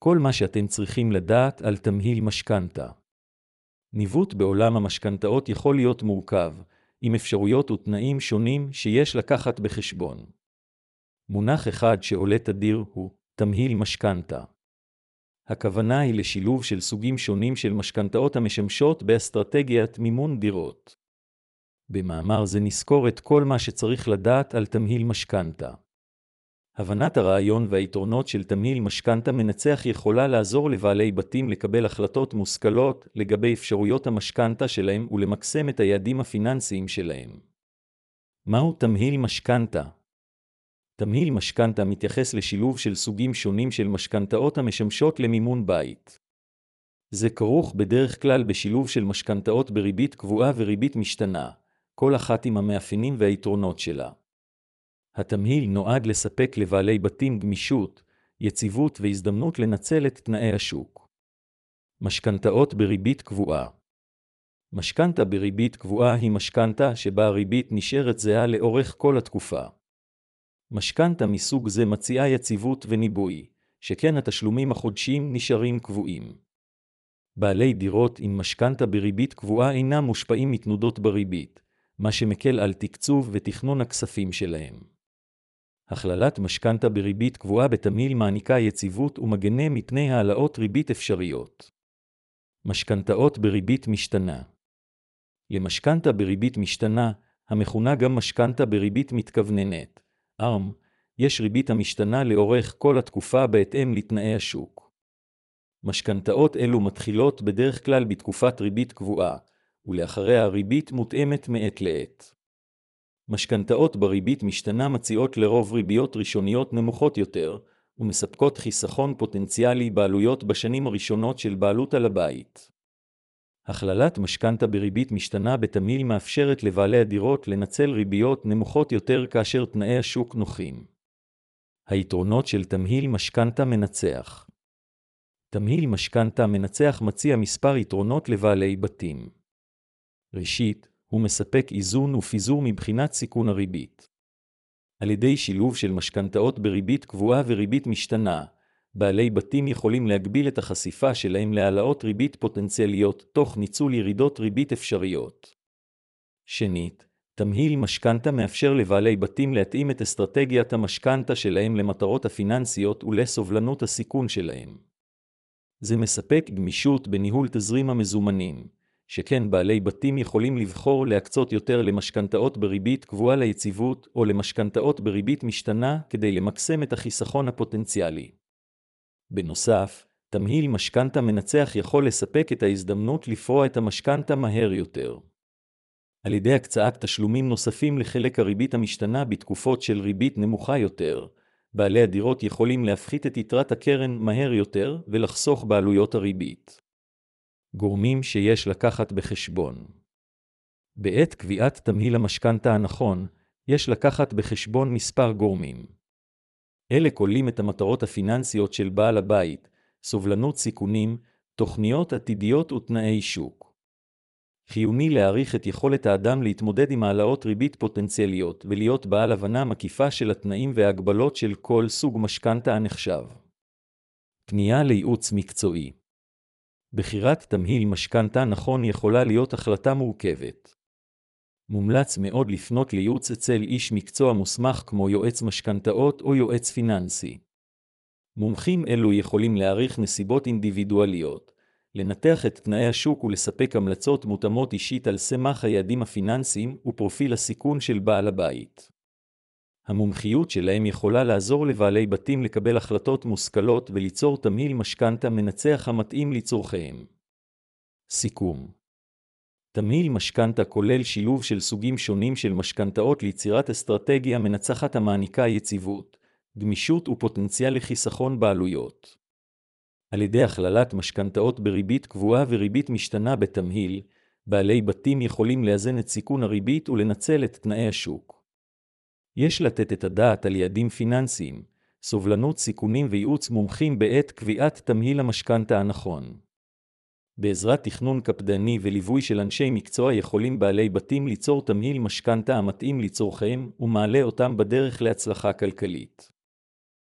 כל מה שאתם צריכים לדעת על תמהיל משכנתה. ניווט בעולם המשכנתאות יכול להיות מורכב, עם אפשרויות ותנאים שונים שיש לקחת בחשבון. מונח אחד שעולה תדיר הוא תמהיל משכנתה. הכוונה היא לשילוב של סוגים שונים של משכנתאות המשמשות באסטרטגיית מימון דירות. במאמר זה נזכור את כל מה שצריך לדעת על תמהיל משכנתה. הבנת הרעיון והיתרונות של תמהיל משכנתה מנצח יכולה לעזור לבעלי בתים לקבל החלטות מושכלות לגבי אפשרויות המשכנתה שלהם ולמקסם את היעדים הפיננסיים שלהם. מהו תמהיל משכנתה? תמהיל משכנתה מתייחס לשילוב של סוגים שונים של משכנתאות המשמשות למימון בית. זה כרוך בדרך כלל בשילוב של משכנתאות בריבית קבועה וריבית משתנה, כל אחת עם המאפיינים והיתרונות שלה. התמהיל נועד לספק לבעלי בתים גמישות, יציבות והזדמנות לנצל את תנאי השוק. משכנתאות בריבית קבועה. משכנתה בריבית קבועה היא משכנתה שבה הריבית נשארת זהה לאורך כל התקופה. משכנתה מסוג זה מציעה יציבות וניבוי, שכן התשלומים החודשיים נשארים קבועים. בעלי דירות עם משכנתה בריבית קבועה אינם מושפעים מתנודות בריבית, מה שמקל על תקצוב ותכנון הכספים שלהם. הכללת משכנתה בריבית קבועה בתמהיל מעניקה יציבות ומגנה מפני העלאות ריבית אפשריות. משכנתאות בריבית משתנה. למשכנתה בריבית משתנה, המכונה גם משכנתה בריבית מתכווננת, ARM, יש ריבית המשתנה לאורך כל התקופה בהתאם לתנאי השוק. משכנתאות אלו מתחילות בדרך כלל בתקופת ריבית קבועה, ולאחריה הריבית מותאמת מעת לעת. משכנתאות בריבית משתנה מציעות לרוב ריביות ראשוניות נמוכות יותר, ומספקות חיסכון פוטנציאלי בעלויות בשנים הראשונות של בעלות על הבית. הכללת משכנתה בריבית משתנה בתמהיל מאפשרת לבעלי הדירות לנצל ריביות נמוכות יותר כאשר תנאי השוק נוחים. היתרונות של תמהיל משכנתה מנצח. תמהיל משכנתה מנצח מציע מספר יתרונות לבעלי בתים. ראשית, הוא מספק איזון ופיזור מבחינת סיכון הריבית. על ידי שילוב של משכנתאות בריבית קבועה וריבית משתנה, בעלי בתים יכולים להגביל את החשיפה שלהם להעלאות ריבית פוטנציאליות תוך ניצול ירידות ריבית אפשריות. שנית, תמהיל משכנתה מאפשר לבעלי בתים להתאים את אסטרטגיית המשכנתה שלהם למטרות הפיננסיות ולסובלנות הסיכון שלהם. זה מספק גמישות בניהול תזרים המזומנים, שכן בעלי בתים יכולים לבחור להקצות יותר למשכנתאות בריבית קבועה ליציבות או למשכנתאות בריבית משתנה כדי למקסם את החיסכון הפוטנציאלי. בנוסף, תמהיל משכנתה מנצח יכול לספק את ההזדמנות לפרוע את המשכנתה מהר יותר. על ידי הקצאת תשלומים נוספים לחלק הריבית המשתנה בתקופות של ריבית נמוכה יותר, בעלי הדירות יכולים להפחית את יתרת הקרן מהר יותר ולחסוך בעלויות הריבית. גורמים שיש לקחת בחשבון. בעת קביעת תמהיל המשכנתה הנכון, יש לקחת בחשבון מספר גורמים. אלה כוללים את המטרות הפיננסיות של בעל הבית, סובלנות סיכונים, תוכניות עתידיות ותנאי שוק. חיוני להעריך את יכולת האדם להתמודד עם העלאות ריבית פוטנציאליות ולהיות בעל הבנה מקיפה של התנאים וההגבלות של כל סוג משכנתה הנחשב. פנייה לייעוץ מקצועי. בחירת תמהיל משכנתה נכון יכולה להיות החלטה מורכבת. מומלץ מאוד לפנות לייעוץ אצל איש מקצוע מוסמך כמו יועץ משכנתאות או יועץ פיננסי. מומחים אלו יכולים להעריך נסיבות אינדיבידואליות, לנתח את תנאי השוק ולספק המלצות מותאמות אישית על סמך היעדים הפיננסיים ופרופיל הסיכון של בעל הבית. המומחיות שלהם יכולה לעזור לבעלי בתים לקבל החלטות מושכלות וליצור תמהיל משכנתה מנצח המתאים לצורכיהם. סיכום. תמהיל משכנתה כולל שילוב של סוגים שונים של משכנתאות ליצירת אסטרטגיה מנצחת המעניקה יציבות, גמישות ופוטנציאל לחיסכון בעלויות. על ידי הכללת משכנתאות בריבית קבועה וריבית משתנה בתמהיל, בעלי בתים יכולים לאזן את סיכון הריבית ולנצל את תנאי השוק. יש לתת את הדעת על יעדים פיננסיים, סובלנות סיכונים וייעוץ מומחים בעת קביעת תמהיל המשכנתה הנכון. בעזרת תכנון קפדני וליווי של אנשי מקצוע יכולים בעלי בתים ליצור תמהיל משכנתה המתאים לצורכיהם ומעלה אותם בדרך להצלחה כלכלית.